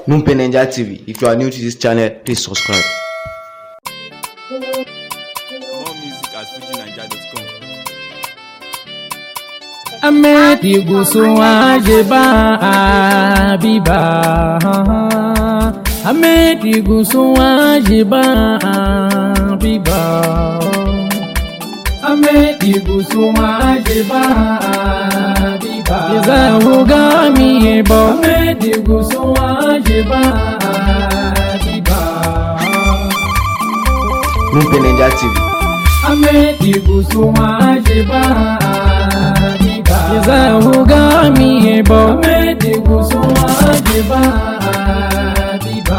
Numpe Ninja TV. If you are new to this channel, please subscribe. More music at FujiNiger.com. Amedi gusuwa jeba abiba. Amedi gusuwa jeba abiba. Amedi gusuwa jeba abiba. Izahuga miebo. Amedi gusuwa jeba abiba. Numpe Ninja TV. Amedi gusuwa jeba abiba. Izahuga miebo. Amedi gusuwa jeba abiba.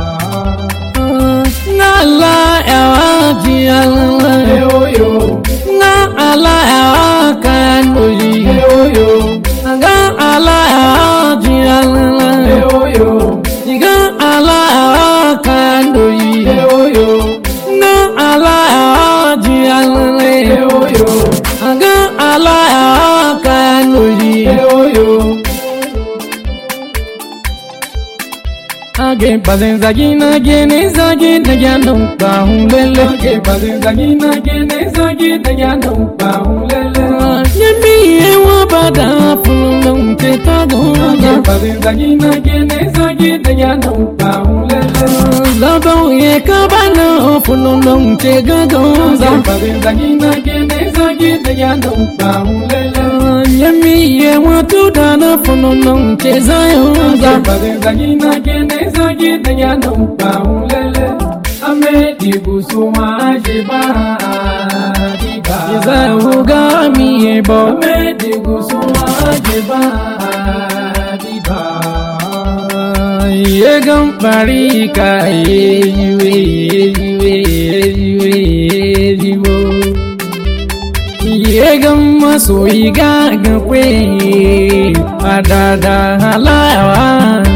Ngala ewaji Allah yo. Ngala ewakandoji yo. Ngala ewaji Allah yo. Ngala ewakandoji yo. Ngala ewaji Allah yo. Ngala ewakandoji yo. Age pazen zagina gene zagina gano pa hulele. Age pazen zagina gene zagina gano pa hulele. Yemi ewa bada pulong tetago. Age pazen zagina gene zagina gano pa hulele. Zabo ye kabana pulong tegago. Age pazen zagina gene zagina gano pa hulele. Yemi ewa tudana pulong tezayo. Age pazen zagina gene zagina gano pa hulele. Amedi gusuwa jeba abiba. Izahuga miebo. Amedi gusuwa jeba abiba. Yegam parika yejiwe. Yegam masoiga gakwe. Adada halawa.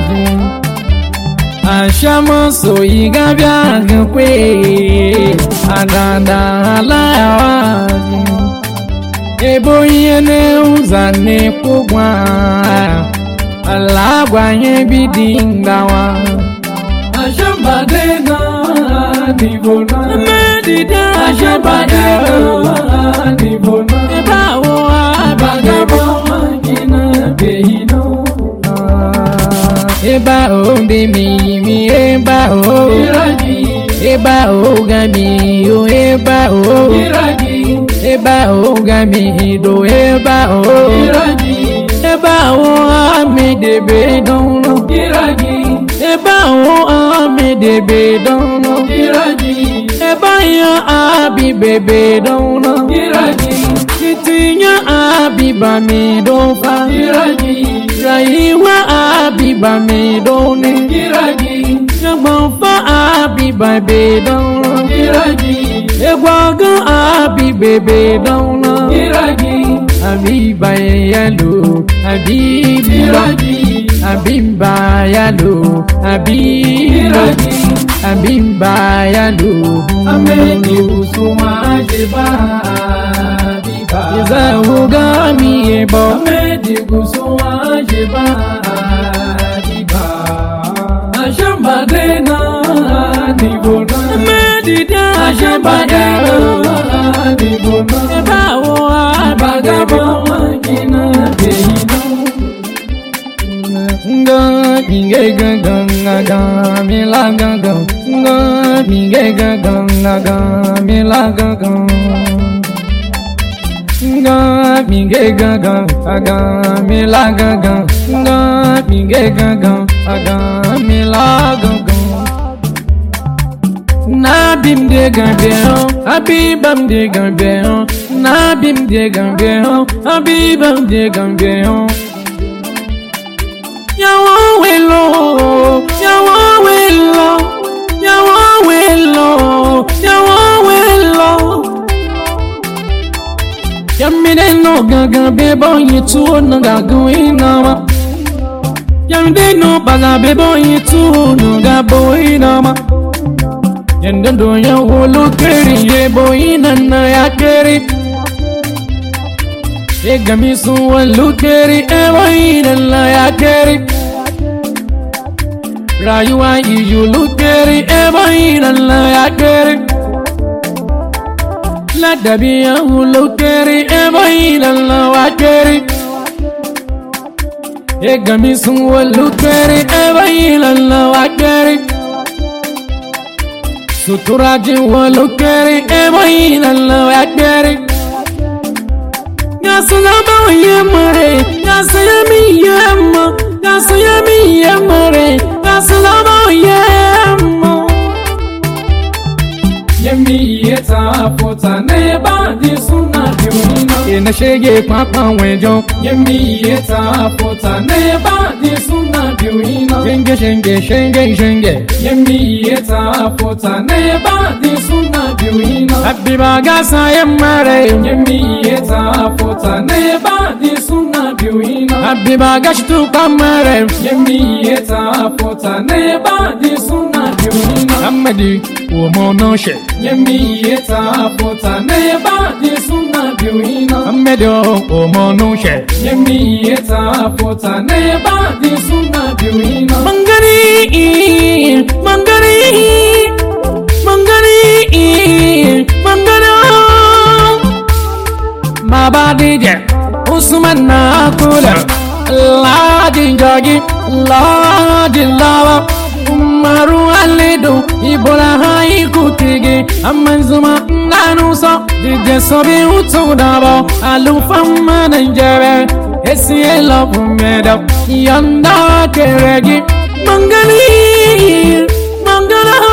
Ashama soiga byaga kwe adada lawazi ebo yene uzane kugwa alagwa yebidingawa ashamba dena dibona medida ashamba dena dibona ebawo abagabo magina behino eba o bemi mi eba o iraji eba o gami o eba o iraji eba o gami do eba o iraji eba o amede be dono iraji eba o amede be dono iraji eba ya abi bebe dono iraji kitinya abi ba mi do fa iraji Raiwa abiba me doni Iraji Yagbanfa abiba be dono Iraji Egwaga abibe be dono Iraji Abiba yalo Abiba Iraji Abimba yalo Abiba Abimba yalo Ameni usuma jeba Izahuga miebo. Amedi gusuwa jeba abiba. Ashamba dena dibona. Amedi da ashamba dena dibona. Ebawo abagabo magina behino. Nga minge gaga milaga nga minge gaga milaga Nga minge gaga aga milaga nga minge gaga aga milaga na bim de gambeo abibam de gambeo na bim de gambeo abibam de gambeo yawo welo yawo welo yawo welo yawo welo Yamide no gaga bebo yitu no gaga inama Yamide no baga bebo yitu no gabo inama Yendendo ya wolo keri yebo inana ya keri Egamisu walukeri ewa inana ya keri rayuwa ijulu kere eba Allah ya kere la dabiya hulu kere eba Allah wa kere e gami sun walu kere eba Allah wa kere suturaji walu kere eba Allah wa kere Gasalama yamare gasalami yamma gasalami yamare gasalama yamma Yemi yeta pota neba di sunna diuna ina shege papa wejo Yemi yeta pota neba di sunna diuna shenge Yemi yeta pota neba di sunna diuna Habiba gasa yamare Yemi yeta pota neba di sunna diuna Habiba gashtu kamare Yemi yeta pota neba di sunna diuna Amadi umonoshe Yemi yeta pota neba di sunna diuna Amedo umonoshe Yemi yeta pota neba di sunna diuna Mangani Mabadije Usman Nakula Ladi Jagi Ladi Lava Umaru Alidu Ibola Haikutigi Amanzuma Nanusa Dije Sobi Utudabo Alufama Nanjere Esi Elabu Meda Yanda Keregi Mangani